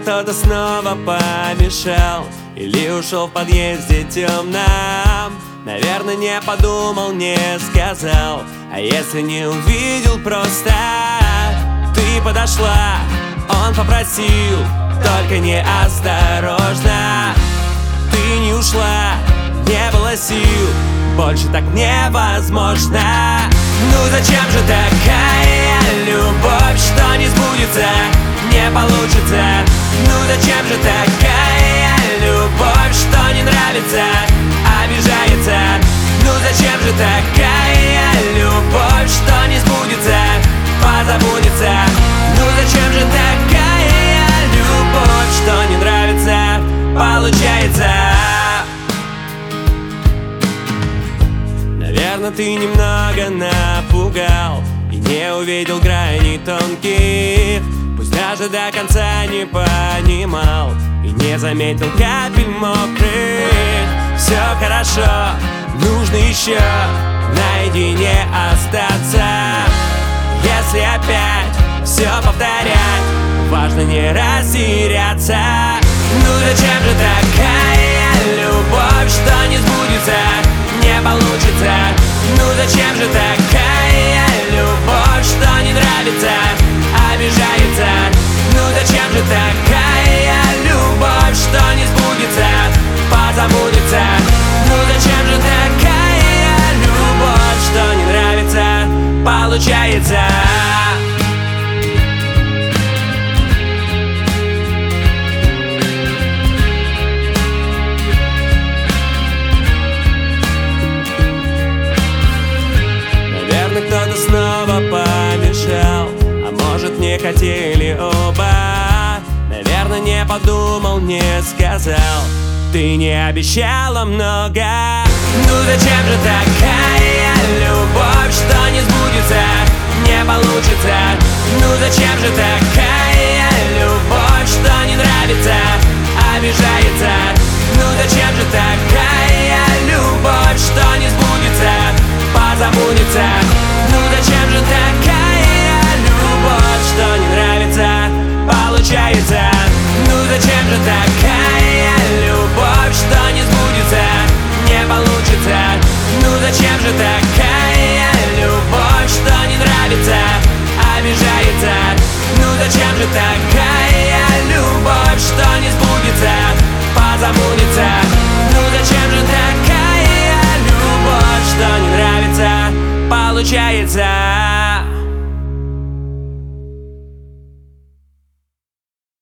кто-то снова помешал или ушел в подъезде темном. Наверное, не подумал, не сказал. А если не увидел просто? Ты подошла, он попросил, только неосторожно. Ты не ушла, не было сил, больше так невозможно. Ну зачем же такая любовь, что не сбудется, не получится? Ну зачем же такая любовь, что не нравится, обижается? Ну зачем же такая любовь, что не сбудется, позабудется? Ну зачем же такая любовь, что не нравится, получается? Наверное, ты немного напугал и не увидел граней тонких. Пусть даже до конца не понимал и не заметил капель мокрых. Все хорошо, нужно еще наедине остаться. Если опять все повторять, важно не растеряться. Ну зачем же такая любовь, что не сбудется, не получится? Ну зачем же такая любовь, что не нравится, обижается? Ну зачем же такая любовь, что не сбудется, позабудется? Ну зачем же такая любовь, что не нравится, получается? Кто-то снова помешал, а может не хотели оба. Наверное, не подумал, не сказал. Ты не обещала много. Ну зачем же такая любовь, что не сбудется, не получится? Ну зачем же такая любовь, что не нравится, обижается? Ну зачем же такая любовь, что не сбудется, позабудется? Ну зачем же такая любовь, что не нравится, получается? Ну зачем же такая любовь, что не сбудется, не получится? Ну зачем же такая любовь, что не нравится, обижается? Ну зачем же такая любовь, что не сбудется, позабудется? Ну зачем же такая любовь, что не нравится, получается?